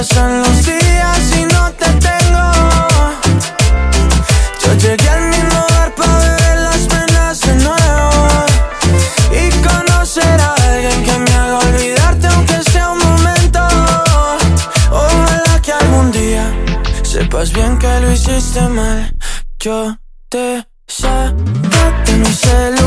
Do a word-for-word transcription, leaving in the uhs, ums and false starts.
pasan los días y no te tengo. Yo llegué al mismo lugar para beber las penas de nuevo y conocer a alguien que me haga olvidarte aunque sea un momento. Ojalá que algún día sepas bien que lo hiciste mal. Yo te saqué de mi celular